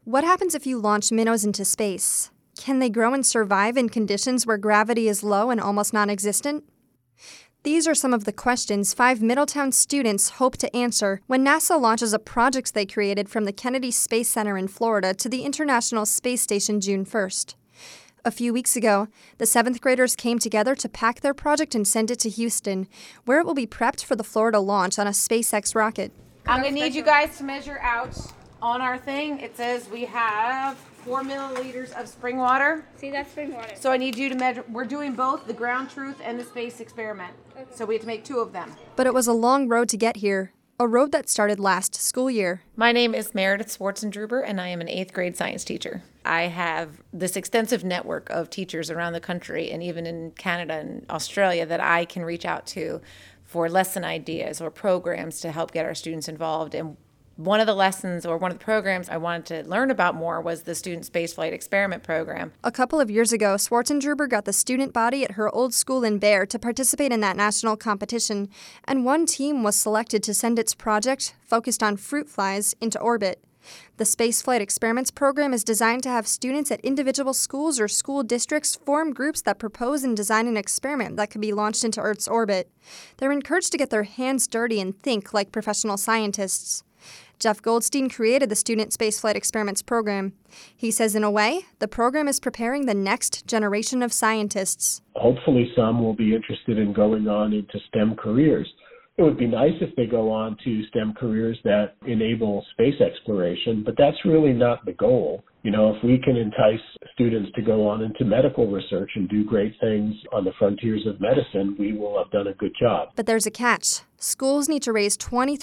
What happens if you launch minnows into space? Can they grow and survive in conditions where gravity is low and almost non-existent? These are some of the questions 5 Middletown students hope to answer when NASA launches a project they created from the Kennedy Space Center in Florida to the International Space Station June 1st. A few weeks ago, the 7th graders came together to pack their project and send it to Houston, where it will be prepped for the Florida launch on a SpaceX rocket. I'm going to need you guys to measure out on our thing. It says we have 4 milliliters of spring water. See, that's spring water. So I need you to measure. We're doing both the ground truth and the space experiment. Okay. So we have to make 2 of them. But it was a long road to get here, a road that started last school year. My name is Meredith Swartzendruber, and I am an 8th grade science teacher. I have this extensive network of teachers around the country and even in Canada and Australia that I can reach out to for lesson ideas or programs to help get our students involved. And one of the lessons or one of the programs I wanted to learn about more was the Student Spaceflight Experiment Program. A couple of years ago, Swartzendruber got the student body at her old school in Bear to participate in that national competition, and one team was selected to send its project, focused on fruit flies, into orbit. The Spaceflight Experiments Program is designed to have students at individual schools or school districts form groups that propose and design an experiment that could be launched into Earth's orbit. They're encouraged to get their hands dirty and think like professional scientists. Jeff Goldstein created the Student Spaceflight Experiments Program. He says, in a way, the program is preparing the next generation of scientists. Hopefully some will be interested in going on into STEM careers. It would be nice if they go on to STEM careers that enable space exploration, but that's really not the goal. You know, if we can entice students to go on into medical research and do great things on the frontiers of medicine, we will have done a good job. But there's a catch. Schools need to raise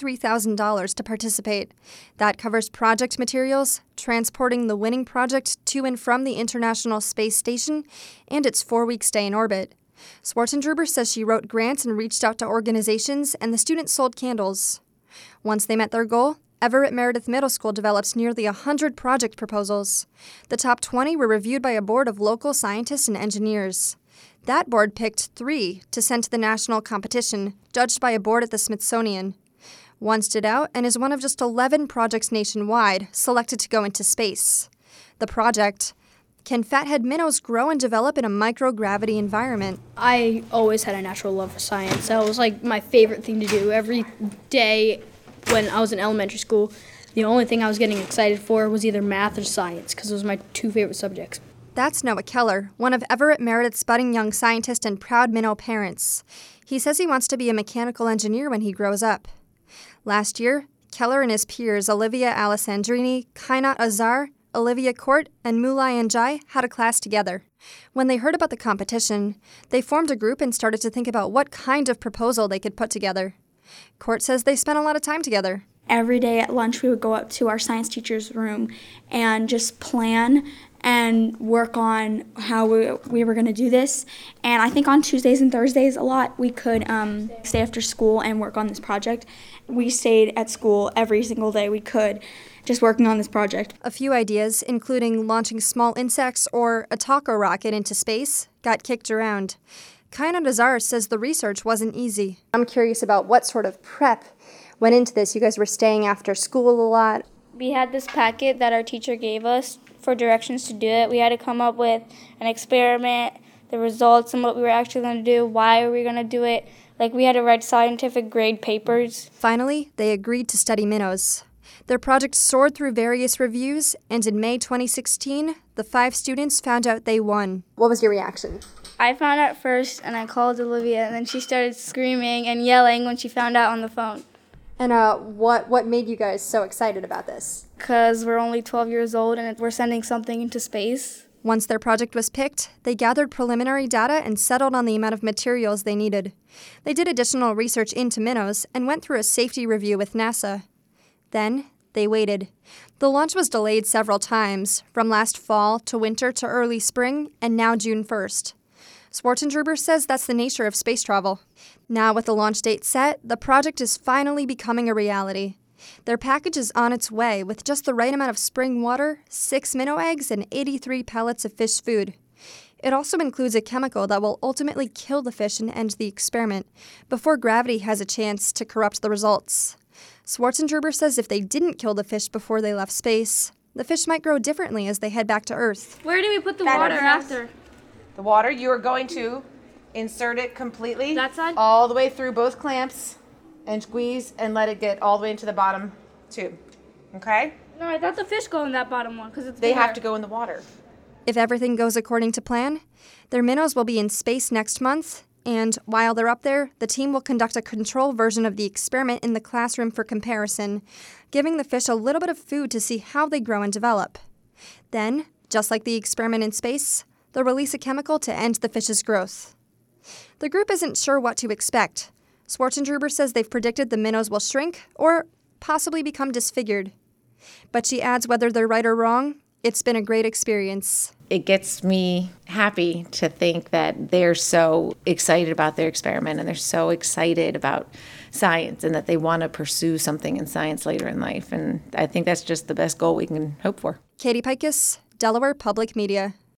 $23,000 to participate. That covers project materials, transporting the winning project to and from the International Space Station, and its 4-week stay in orbit. Swartzendruber says she wrote grants and reached out to organizations, and the students sold candles. Once they met their goal, Everett Meredith Middle School developed nearly 100 project proposals. The top 20 were reviewed by a board of local scientists and engineers. That board picked 3 to send to the national competition, judged by a board at the Smithsonian. One stood out and is one of just 11 projects nationwide selected to go into space. The project: can fathead minnows grow and develop in a microgravity environment? I always had a natural love for science. That was like my favorite thing to do. Every day when I was in elementary school, the only thing I was getting excited for was either math or science, because those were my 2 favorite subjects. That's Noah Keller, one of Everett Meredith's budding young scientist and proud minnow parents. He says he wants to be a mechanical engineer when he grows up. Last year, Keller and his peers Olivia Alessandrini, Kainat Azar, Olivia Court, and Mulay Njai had a class together. When they heard about the competition, they formed a group and started to think about what kind of proposal they could put together. Court says they spent a lot of time together. Every day at lunch we would go up to our science teacher's room and just plan and work on how we were going to do this. And I think on Tuesdays and Thursdays a lot we could stay after school and work on this project. We stayed at school every single day we could, just working on this project. A few ideas, including launching small insects or a taco rocket into space, got kicked around. Kainat Azar says the research wasn't easy. I'm curious about what sort of prep went into this. You guys were staying after school a lot. We had this packet that our teacher gave us for directions to do it. We had to come up with an experiment, the results, and what we were actually going to do, why we were going to do it. Like, we had to write scientific grade papers. Finally, they agreed to study minnows. Their project soared through various reviews, and in May 2016, the 5 students found out they won. What was your reaction? I found out first, and I called Olivia, and then she started screaming and yelling when she found out on the phone. And what made you guys so excited about this? Because we're only 12 years old, and we're sending something into space. Once their project was picked, they gathered preliminary data and settled on the amount of materials they needed. They did additional research into minnows and went through a safety review with NASA. Then, they waited. The launch was delayed several times, from last fall to winter to early spring, and now June 1st. Swartzendruber says that's the nature of space travel. Now with the launch date set, the project is finally becoming a reality. Their package is on its way with just the right amount of spring water, 6 minnow eggs, and 83 pellets of fish food. It also includes a chemical that will ultimately kill the fish and end the experiment, before gravity has a chance to corrupt the results. Swartzendruber says if they didn't kill the fish before they left space, the fish might grow differently as they head back to Earth. Where do we put the That water makes after? The water, you are going to insert it completely. That side? All the way through both clamps and squeeze and let it get all the way into the bottom tube. Okay? No, I thought the fish go in that bottom one because it's They have bigger. to go in the water. If everything goes according to plan, their minnows will be in space next month, and while they're up there, the team will conduct a control version of the experiment in the classroom for comparison, giving the fish a little bit of food to see how they grow and develop. Then, just like the experiment in space, they'll release a chemical to end the fish's growth. The group isn't sure what to expect. Swartzendruber says they've predicted the minnows will shrink or possibly become disfigured. But she adds whether they're right or wrong, it's been a great experience. It gets me happy to think that they're so excited about their experiment and they're so excited about science and that they want to pursue something in science later in life. And I think that's just the best goal we can hope for. Katie Pikus, Delaware Public Media.